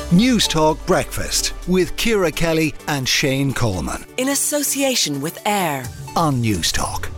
News Talk Breakfast with Ciara Kelly and Shane Coleman. In association with AIR On News Talk.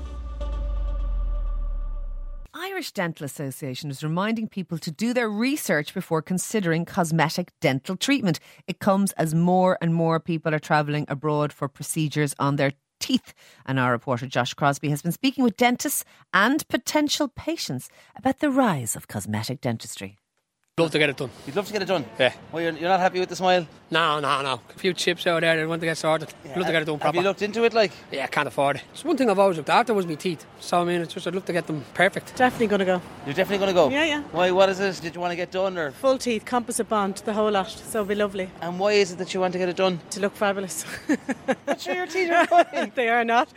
Irish Dental Association is reminding people to do their research before considering cosmetic dental treatment. It comes as more and more people are travelling abroad for procedures on their teeth. And our reporter Josh Crosby has been speaking with dentists and potential patients about the rise of cosmetic dentistry. Love to get it done. You'd love to get it done? Yeah. Well, you're not happy with the smile? No. A few chips out there that want to get sorted. Love to get it done proper. Have you looked into it, like? Yeah, I can't afford it. It's one thing I've always looked after was my teeth. So, I mean, it's just I'd love to get them perfect. Definitely going to go. You're definitely going to go? Yeah. Why, what is it? Did you want to get done, or? Full teeth, composite bond, the whole lot. So it'll be lovely. And why is it that you want to get it done? To look fabulous. But sure, your teeth are fine. They are not.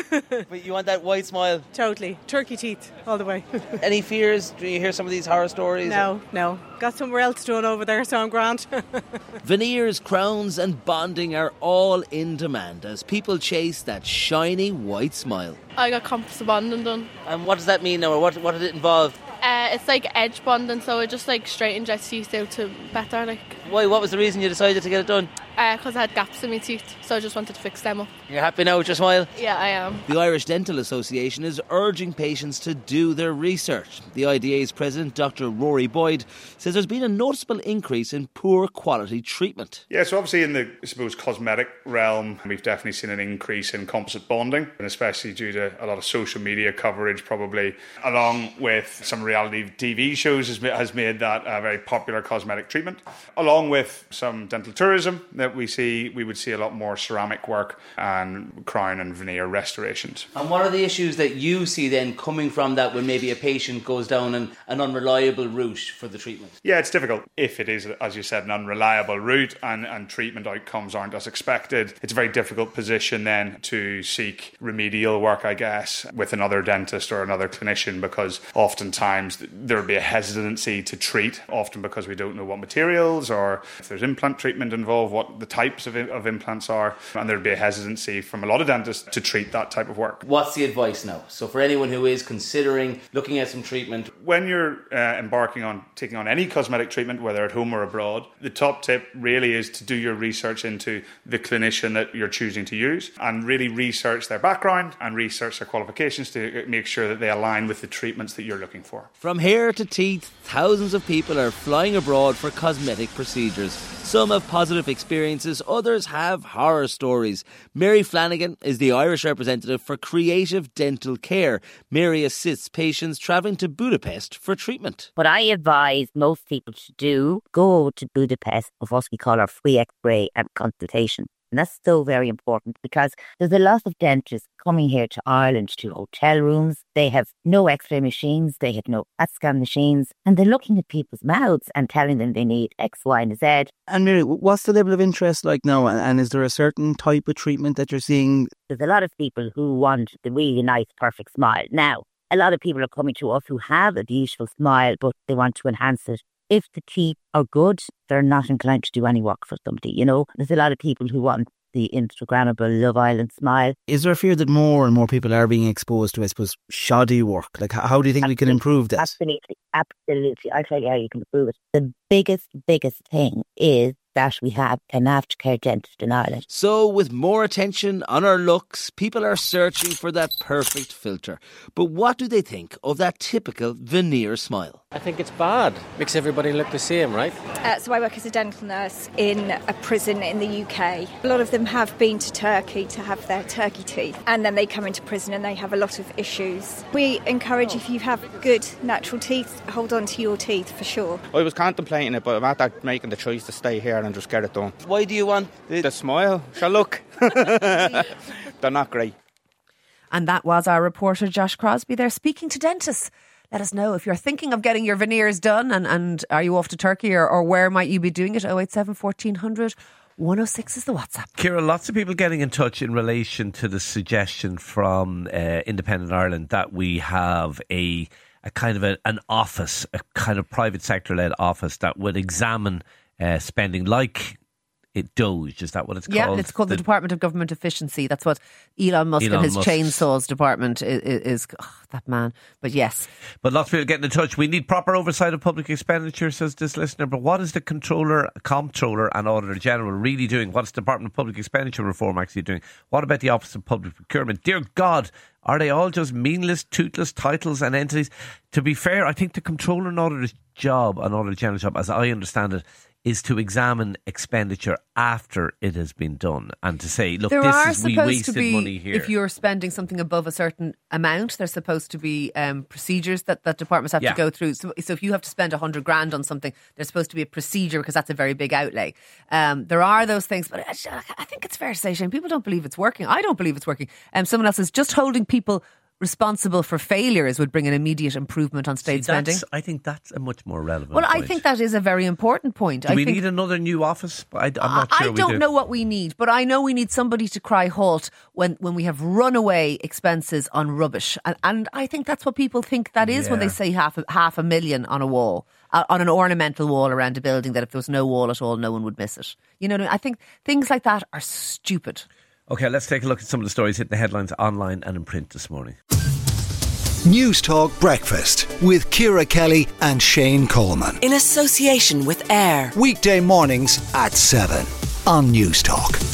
But you want that white smile? Totally. Turkey teeth, all the way. Any fears? Do you hear some of these horror stories? No. Got somewhere else done over there, so I'm grand. Veneers, crowns and bonding are all in demand as people chase that shiny white smile. I got composite bonding done. And what does that mean now, or what did it involve? It's like edge bonding, so it just like straightens your teeth out to better. Like, Why? What was the reason you decided to get it done? because I had gaps in my teeth, so I just wanted to fix them up. You're happy now with your smile? Yeah, I am. The Irish Dental Association is urging patients to do their research. The IDA's president, Dr. Rory Boyd, says there's been a noticeable increase in poor quality treatment. Yeah, so obviously in the, cosmetic realm, we've definitely seen an increase in composite bonding, and especially due to a lot of social media coverage, probably, along with some reality TV shows has made that a very popular cosmetic treatment, along with some dental tourism that we would see a lot more ceramic work and crown and veneer restorations. And what are the issues that you see then coming from that when maybe a patient goes down an unreliable route for the treatment? Yeah, it's difficult. If it is, as you said, an unreliable route and treatment outcomes aren't as expected, it's a very difficult position then to seek remedial work, I guess, with another dentist or another clinician, because oftentimes there would be a hesitancy to treat, often because we don't know what materials or if there's implant treatment involved, what the types of implants are, and there'd be a hesitancy from a lot of dentists to treat that type of work. What's the advice now? So for anyone who is considering looking at some treatment, when you're embarking on taking on any cosmetic treatment, whether at home or abroad, the top tip really is to do your research into the clinician that you're choosing to use and really research their background and research their qualifications to make sure that they align with the treatments that you're looking for. From hair to teeth, thousands of people are flying abroad for cosmetic procedures. Some have positive experiences, others have horror stories. Mary Flanagan is the Irish representative for Creative Dental Care. Mary assists patients travelling to Budapest for treatment. What I advise most people to do, go to Budapest for what we call our free X-ray and consultation. And that's so very important because there's a lot of dentists coming here to Ireland to hotel rooms. They have no X-ray machines, they have no CAT scan machines, and they're looking at people's mouths and telling them they need X, Y and Z. And Mary, what's the level of interest like now? And is there a certain type of treatment that you're seeing? There's a lot of people who want the really nice, perfect smile. Now, a lot of people are coming to us who have a beautiful smile, but they want to enhance it. If the teeth are good, they're not inclined to do any work for somebody, you know. There's a lot of people who want the Instagrammable Love Island smile. Is there a fear that more and more people are being exposed to, I suppose, shoddy work? Like, how do you think we can improve that? Absolutely. I'll tell you how you can improve it. The biggest thing is that we have an aftercare dentist in Ireland. So with more attention on our looks, people are searching for that perfect filter. But what do they think of that typical veneer smile? I think it's bad. Makes everybody look the same, right? So I work as a dental nurse in a prison in the UK. A lot of them have been to Turkey to have their turkey teeth, and then they come into prison and they have a lot of issues. We encourage, if you have good natural teeth, hold on to your teeth for sure. I was contemplating it, but I'm at making the choice to stay here and just get it done. Why do you want the smile? Sure, look. They're not great. And that was our reporter Josh Crosby there speaking to dentists. Let us know if you're thinking of getting your veneers done and are you off to Turkey or where might you be doing it? 087 1400 106 is the WhatsApp. Ciara, lots of people getting in touch in relation to the suggestion from Independent Ireland that we have a kind of an office, a kind of private sector led office that would examine spending like DOGE, is that what it's called? Yeah, it's called the Department of Government Efficiency. That's what Elon Musk and his chainsaws department is that man. But yes. But lots of people getting in touch. We need proper oversight of public expenditure, says this listener. But what is the Comptroller and Auditor General really doing? What's the Department of Public Expenditure Reform actually doing? What about the Office of Public Procurement? Dear God, are they all just meaningless, toothless titles and entities? To be fair, I think the Comptroller and Auditor's job, and Auditor General's job, as I understand it, is to examine expenditure after it has been done and to say, look, we wasted money here. If you're spending something above a certain amount, there's supposed to be procedures that departments have to go through. So if you have to spend 100 grand on something, there's supposed to be a procedure because that's a very big outlay. There are those things, but I think it's fair to say, Shane, people don't believe it's working. I don't believe it's working. Someone else is just holding people responsible for failures would bring an immediate improvement on state spending. I think that's a much more relevant point. I think that is a very important point. Do we need another new office? I'm not sure I don't know what we need, but I know we need somebody to cry halt when we have runaway expenses on rubbish. And I think that's what people think that is when they say half a million on a wall, on an ornamental wall around a building, that if there was no wall at all, no one would miss it. You know what I mean? I think things like that are stupid. OK, let's take a look at some of the stories hitting the headlines online and in print this morning. News Talk Breakfast with Ciara Kelly and Shane Coleman. In association with AIR. Weekday mornings at 7 on News Talk.